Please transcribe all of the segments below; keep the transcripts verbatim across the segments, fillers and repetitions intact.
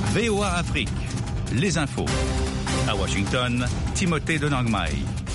V O A Afrique, les infos. À Washington, Timothée de Nangmai.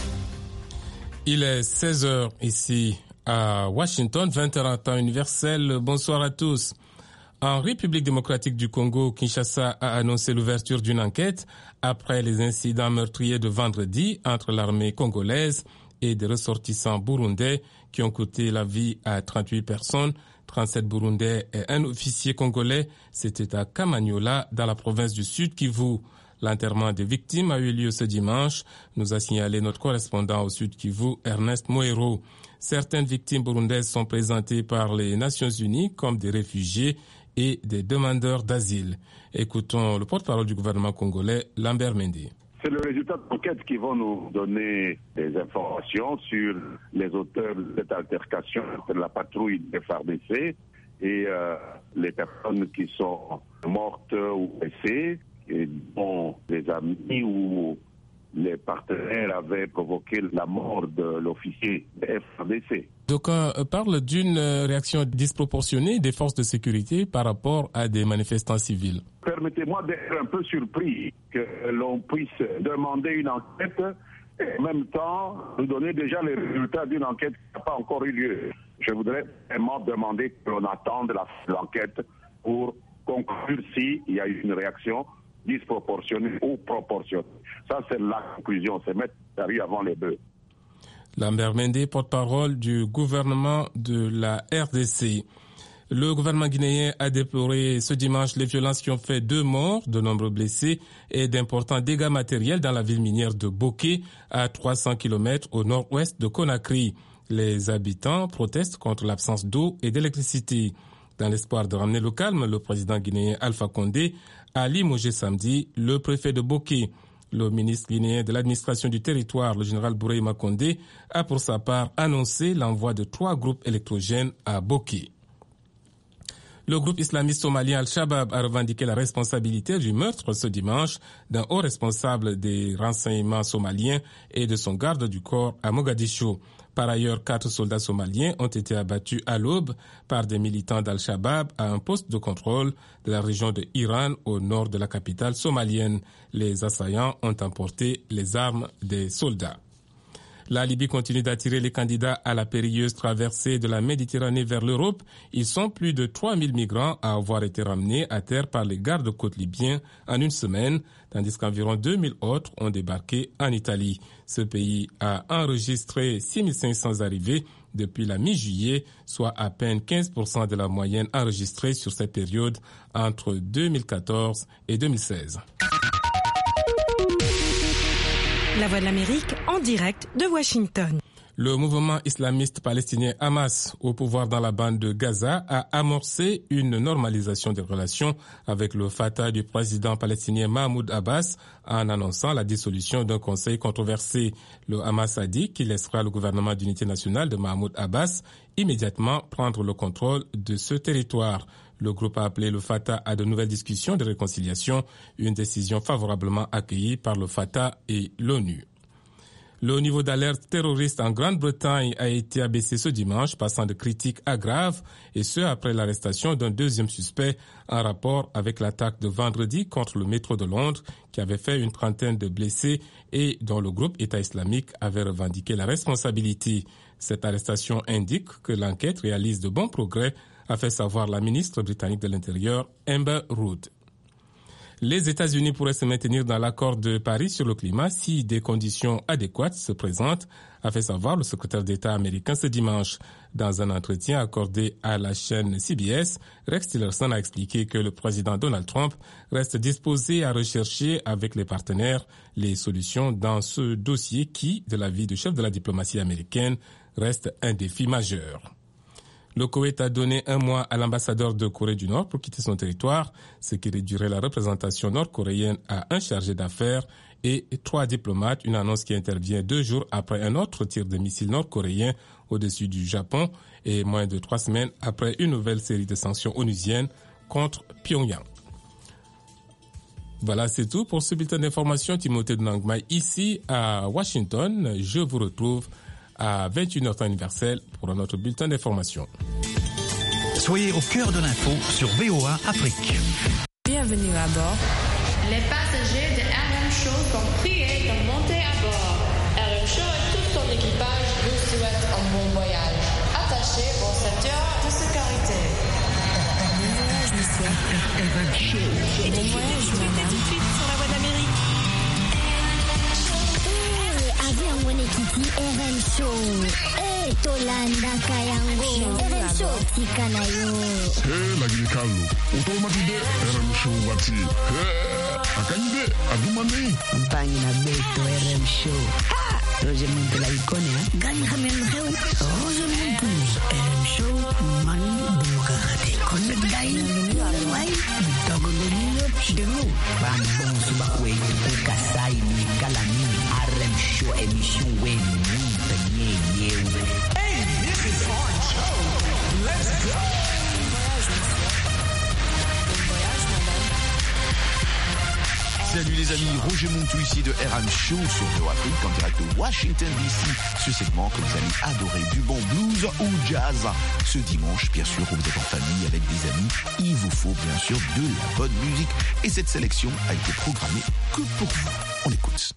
Il est seize heures ici à Washington, vingt heures en temps universel. Bonsoir à tous. En République démocratique du Congo, Kinshasa a annoncé l'ouverture d'une enquête après les incidents meurtriers de vendredi entre l'armée congolaise et des ressortissants burundais qui ont coûté la vie à trente-huit personnes, trente-sept Burundais et un officier congolais. C'était à Kamanyola, dans la province du Sud Kivu. L'enterrement des victimes a eu lieu ce dimanche, nous a signalé notre correspondant au Sud Kivu, Ernest Moero. Certaines victimes burundaises sont présentées par les Nations Unies comme des réfugiés et des demandeurs d'asile. Écoutons le porte-parole du gouvernement congolais, Lambert Mende. C'est le résultat d'enquête qui va nous donner des informations sur les auteurs de cette altercation entre la patrouille des F A R D C et euh, les personnes qui sont mortes ou blessées, et dont les amis ou les partenaires avaient provoqué la mort de l'officier de F A R D C. D'aucuns parlent d'une réaction disproportionnée des forces de sécurité par rapport à des manifestants civils. Permettez-moi d'être un peu surpris que l'on puisse demander une enquête et en même temps nous donner déjà les résultats d'une enquête qui n'a pas encore eu lieu. Je voudrais vraiment demander que l'on attende la fin de l'enquête pour conclure s'il y a eu une réaction disproportionnée ou proportionnée. Ça, c'est la conclusion, c'est mettre la rue avant les bœufs. Lambert Mende, porte-parole du gouvernement de la R D C. Le gouvernement guinéen a déploré ce dimanche les violences qui ont fait deux morts, de nombreux blessés et d'importants dégâts matériels dans la ville minière de Boké, à trois cents kilomètres au nord-ouest de Conakry. Les habitants protestent contre l'absence d'eau et d'électricité. Dans l'espoir de ramener le calme, le président guinéen Alpha Condé a limogé samedi le préfet de Boké. Le ministre guinéen de l'administration du territoire, le général Bourema Condé, a pour sa part annoncé l'envoi de trois groupes électrogènes à Boké. Le groupe islamiste somalien Al-Shabaab a revendiqué la responsabilité du meurtre ce dimanche d'un haut responsable des renseignements somaliens et de son garde du corps à Mogadiscio. Par ailleurs, quatre soldats somaliens ont été abattus à l'aube par des militants d'Al-Shabaab à un poste de contrôle de la région de Hiran au nord de la capitale somalienne. Les assaillants ont emporté les armes des soldats. La Libye continue d'attirer les candidats à la périlleuse traversée de la Méditerranée vers l'Europe. Ils sont plus de trois mille migrants à avoir été ramenés à terre par les gardes-côtes libyens en une semaine, tandis qu'environ deux mille autres ont débarqué en Italie. Ce pays a enregistré six mille cinq cents arrivées depuis la mi-juillet, soit à peine quinze pour cent de la moyenne enregistrée sur cette période entre deux mille quatorze et deux mille seize. La Voix de l'Amérique en direct de Washington. Le mouvement islamiste palestinien Hamas, au pouvoir dans la bande de Gaza, a amorcé une normalisation des relations avec le Fatah du président palestinien Mahmoud Abbas en annonçant la dissolution d'un conseil controversé. Le Hamas a dit qu'il laissera le gouvernement d'unité nationale de Mahmoud Abbas immédiatement prendre le contrôle de ce territoire. Le groupe a appelé le Fatah à de nouvelles discussions de réconciliation, une décision favorablement accueillie par le Fatah et l'ONU. Le niveau d'alerte terroriste en Grande-Bretagne a été abaissé ce dimanche, passant de critiques à graves, et ce après l'arrestation d'un deuxième suspect en rapport avec l'attaque de vendredi contre le métro de Londres, qui avait fait une trentaine de blessés et dont le groupe État islamique avait revendiqué la responsabilité. Cette arrestation indique que l'enquête réalise de bons progrès, a fait savoir la ministre britannique de l'Intérieur, Amber Rudd. Les États-Unis pourraient se maintenir dans l'accord de Paris sur le climat si des conditions adéquates se présentent, a fait savoir le secrétaire d'État américain ce dimanche. Dans un entretien accordé à la chaîne C B S, Rex Tillerson a expliqué que le président Donald Trump reste disposé à rechercher avec les partenaires les solutions dans ce dossier qui, de l'avis du chef de la diplomatie américaine, reste un défi majeur. Le Koweït a donné un mois à l'ambassadeur de Corée du Nord pour quitter son territoire, ce qui réduirait la représentation nord-coréenne à un chargé d'affaires et trois diplomates, une annonce qui intervient deux jours après un autre tir de missiles nord-coréens au-dessus du Japon et moins de trois semaines après une nouvelle série de sanctions onusiennes contre Pyongyang. Voilà, c'est tout pour ce bulletin d'information. Timothée de Nangmai ici à Washington. Je vous retrouve à vingt et une heures temps universel pour un autre bulletin d'information. Soyez au cœur de l'info sur V O A Afrique. Bienvenue à bord. Les passagers de R M Show sont priés de monter à bord. R M Show et tout son équipage vous souhaitent un bon voyage. Attachez vos ceintures de sécurité. Bon voyage, monsieur. R M Show. Bon voyage, madame. Tout de suite sur la voie de l'Amérique. Avion mwenyekiti R M Show. Eh, Tolanda Kayango. R M Show tika na yo. Eh, lakini Carlo, utomatide R M Show wati. Eh, akanyide agumani. Mpangi na beto R M Show. Ha! Roger Muntu la ikone ha. Gani khamen kheu. Roger Muntu. R M Show mani bukakate. Connect dai. Wai. Tagolonyo demu. Bambon suba kwenye kukasai ni kalani. R M Show émission wenu penye yewe. Hey, this is Orange Show. Let's go. Salut les amis, Roger Montou ici de R M Show sur Neo Afrique en direct de Washington D C. Ce segment que vous allez adorer, du bon blues ou jazz. Ce dimanche, bien sûr, vous êtes en famille avec des amis, il vous faut bien sûr de la bonne musique. Et cette sélection a été programmée que pour vous. On écoute.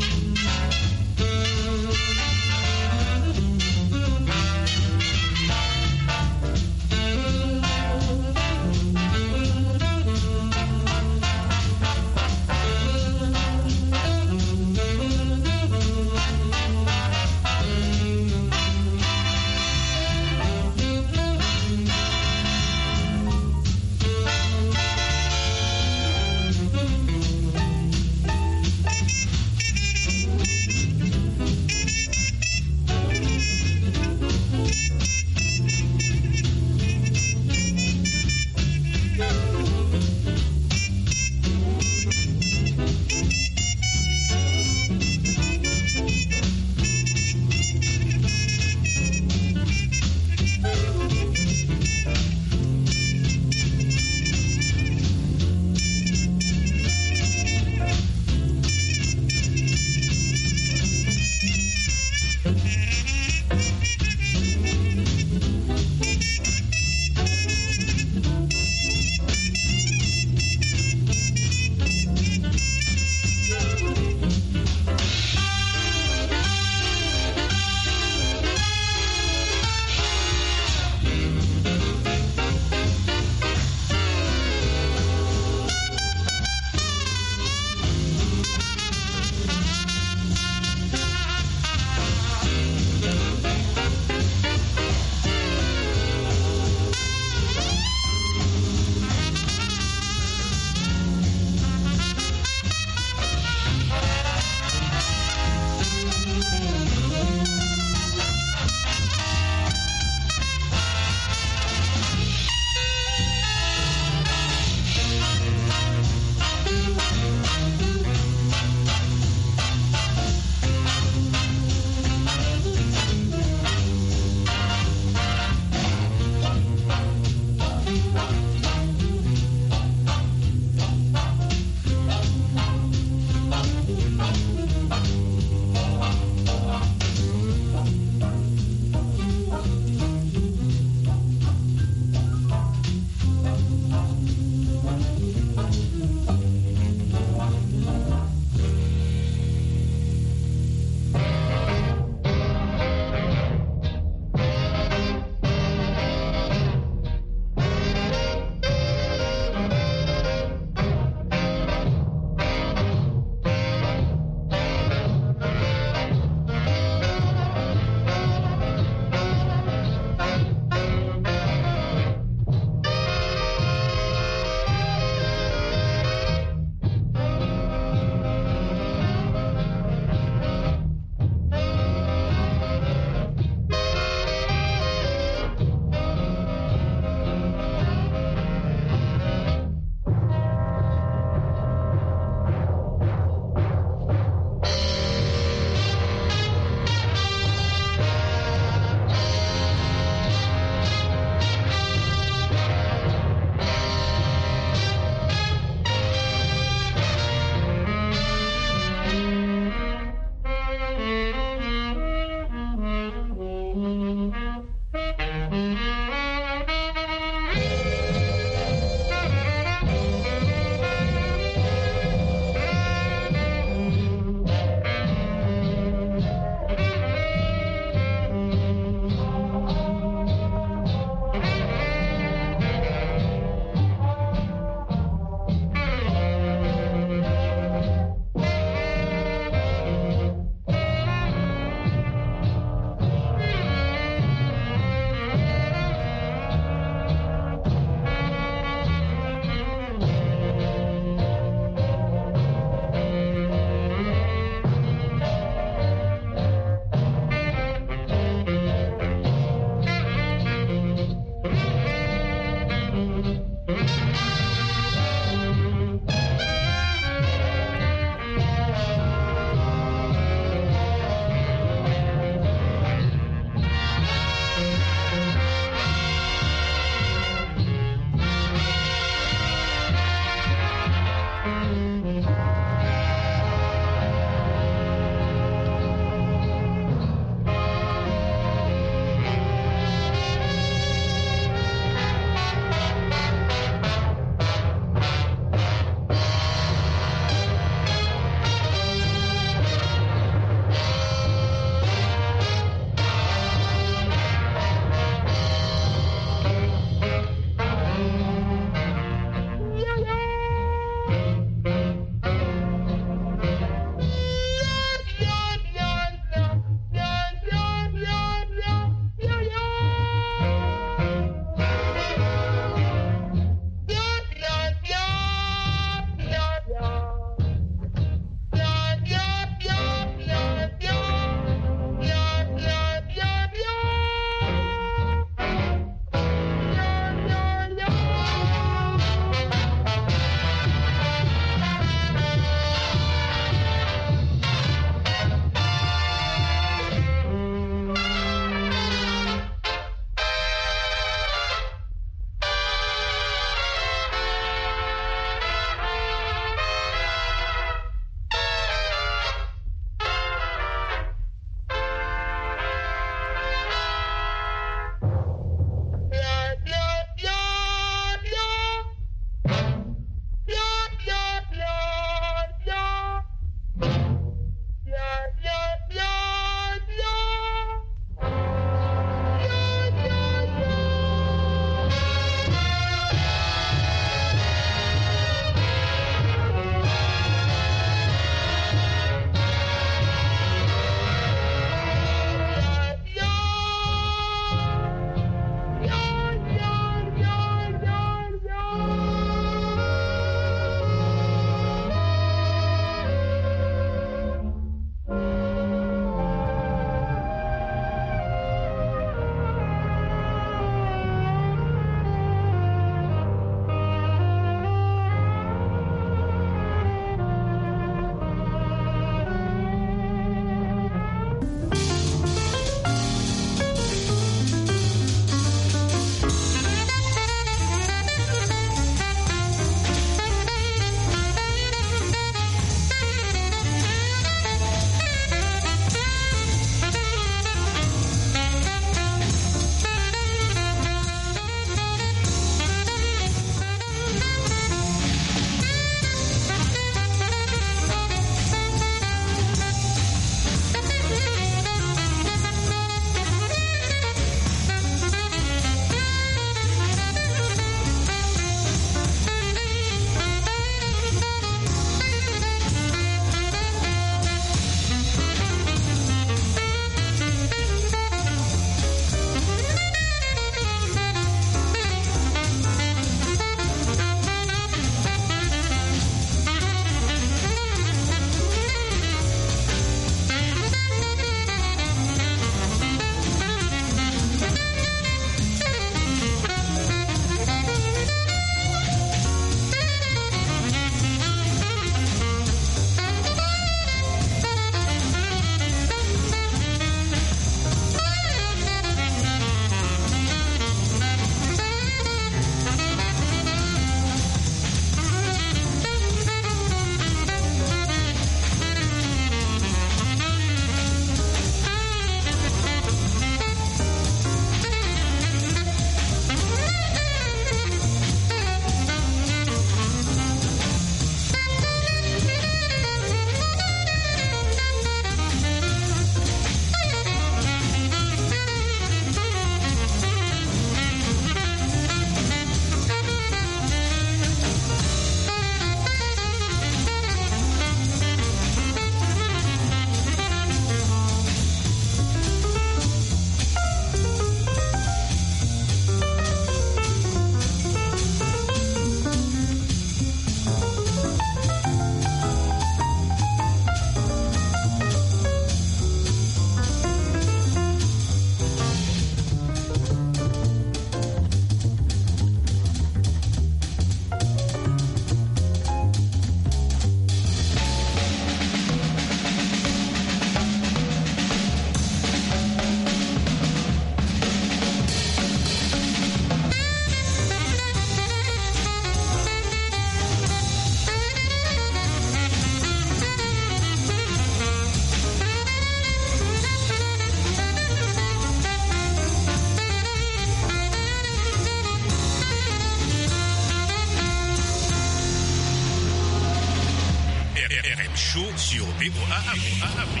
Show sur V O A Afrique.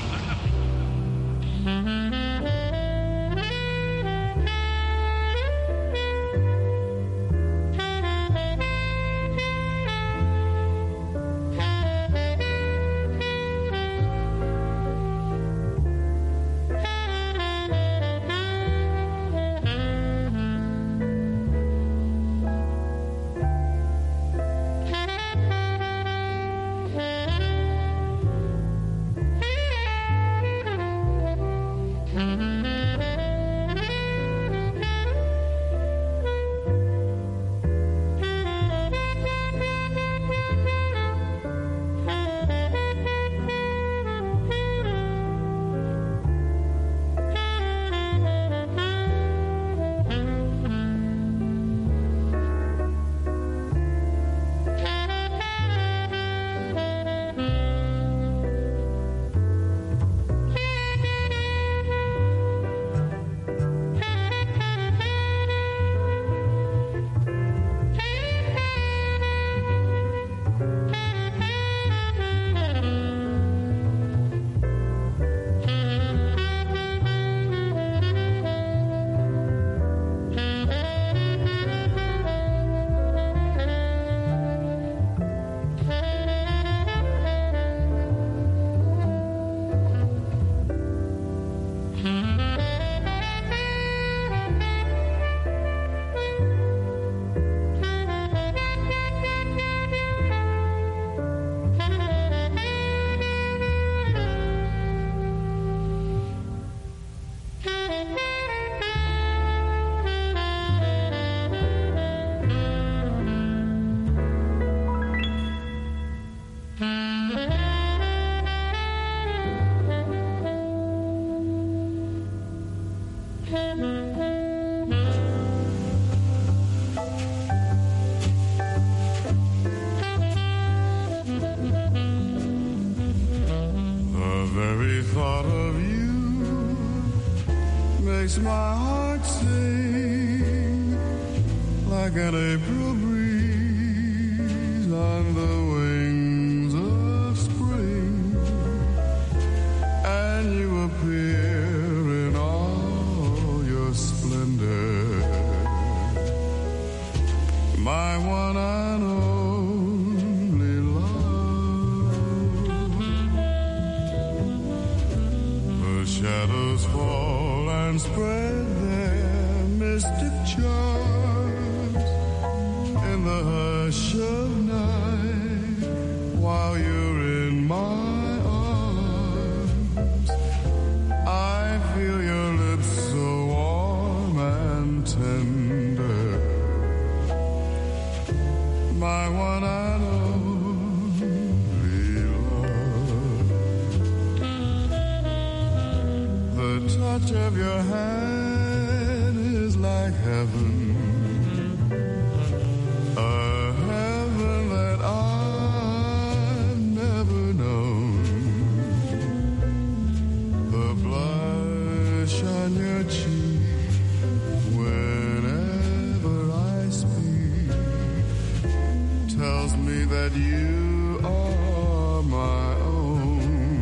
makes my heart sing like an April breeze on the wings of spring, and you appear in all your splendor, my one and only love. The shadows fall and spread their mystic charms in the hush of night while you're in my arms. I feel your lips so warm and tender, my one and only love. The touch of your hand is like heaven, a heaven that I've never known. The blush on your cheek whenever I speak tells me that you are my own.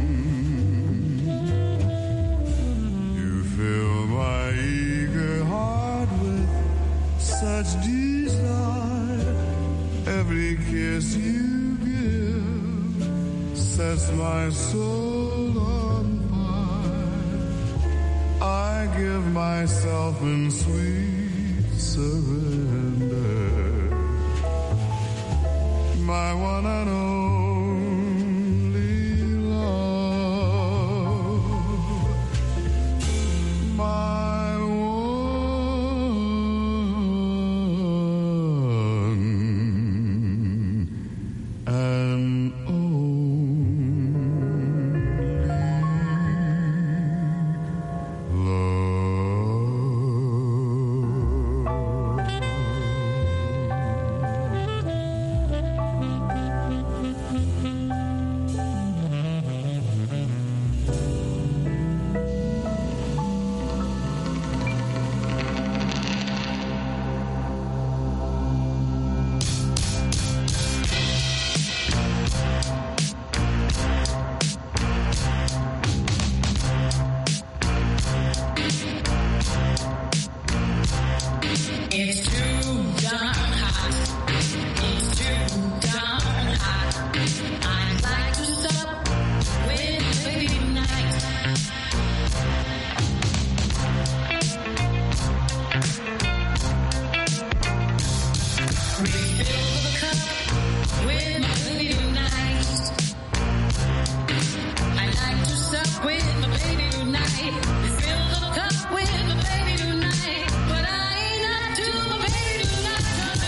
You fill my eager heart with such desire. Every kiss you give sets my soul on fire. I give myself in sweet surrender, my one and only love, my one and only love. With my baby tonight, but I ain't not to my baby tonight.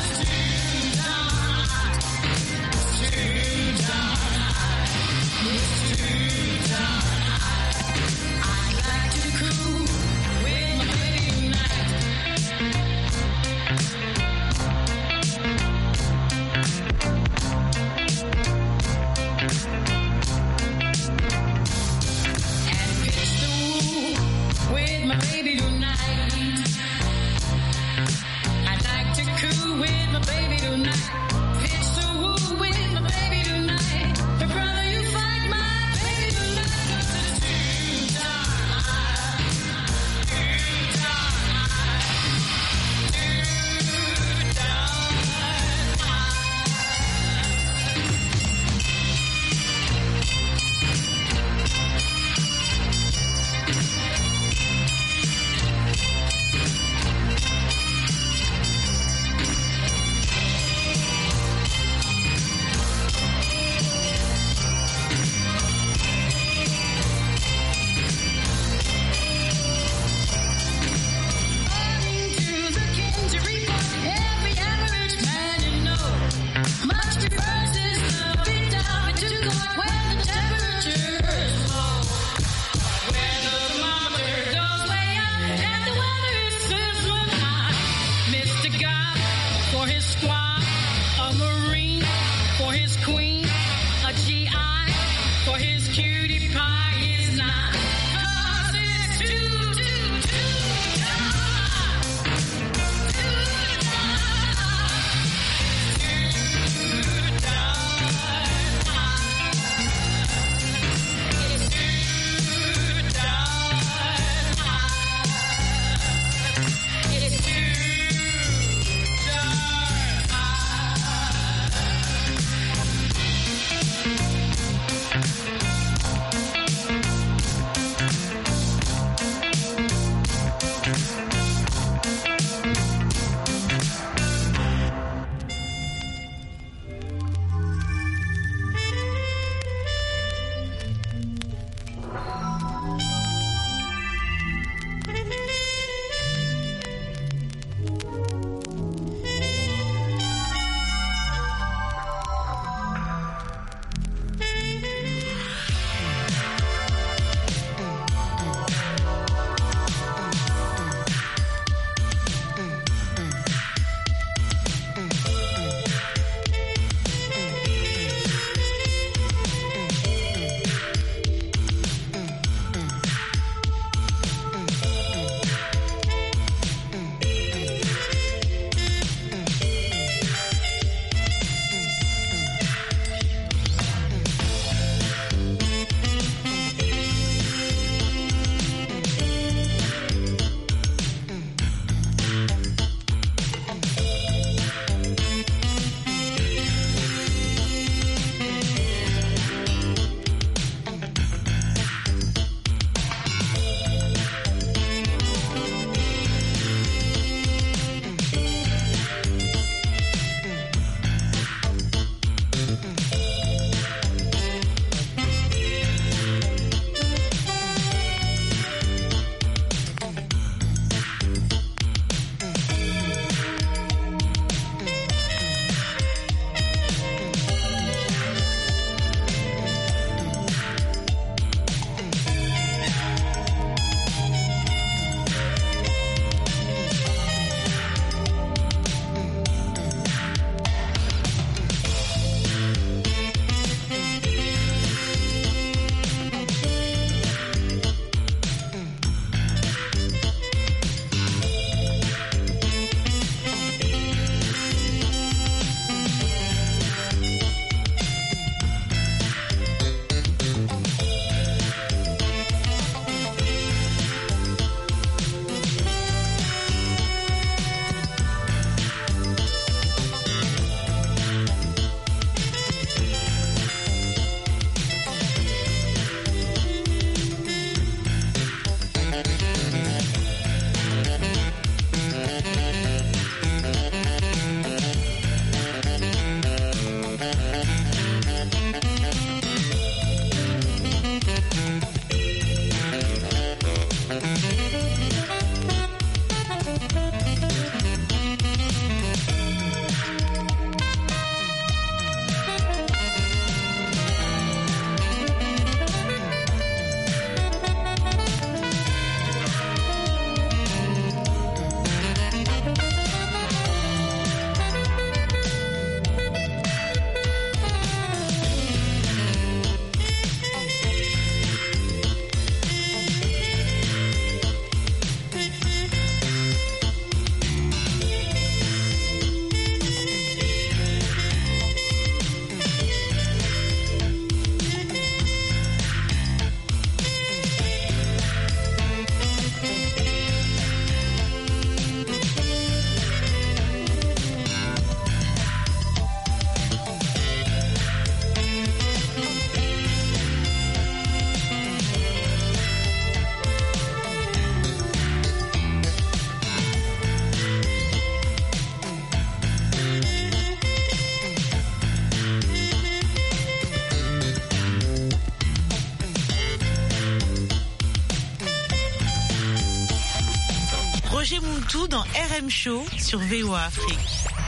tout dans R M Show sur V O A Afrique.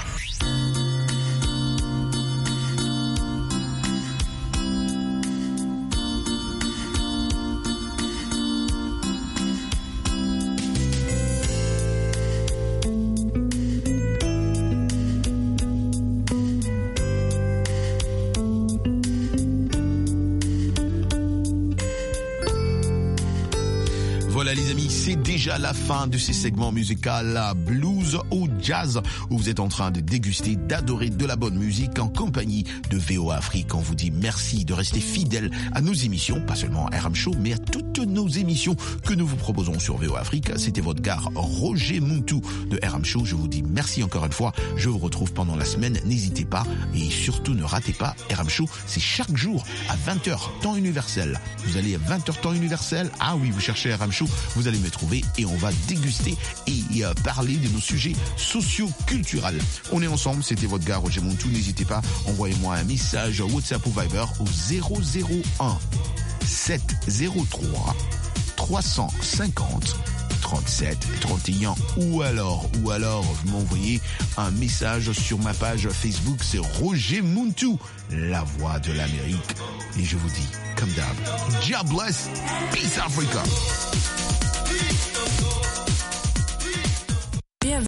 Voilà les amis, c'est déjà la fin de ces segments musicaux blues ou jazz où vous êtes en train de déguster, d'adorer de la bonne musique en compagnie de V O A Afrique. On vous dit merci de rester fidèles à nos émissions, pas seulement à R M Show, mais à toutes nos émissions que nous vous proposons sur V O A Afrique. C'était votre gars Roger Muntu de R M Show. Je vous dis merci encore une fois. Je vous retrouve pendant la semaine. N'hésitez pas et surtout ne ratez pas R M Show. C'est chaque jour à vingt heures, temps universel. Vous allez à vingt heures, temps universel. Ah oui, vous cherchez R M Show, vous allez me trouver et on va déguster et euh, parler de nos sujets socio-culturels. On est ensemble, c'était votre gars Roger Muntu. N'hésitez pas, envoyez-moi un message WhatsApp ou Viber au zéro zéro un sept zéro trois trois cent cinquante trente-sept trente et un ou alors ou alors vous m'envoyez un message sur ma page Facebook, c'est Roger Muntu, la voix de l'Amérique. Et je vous dis, comme d'hab, God bless, peace Africa.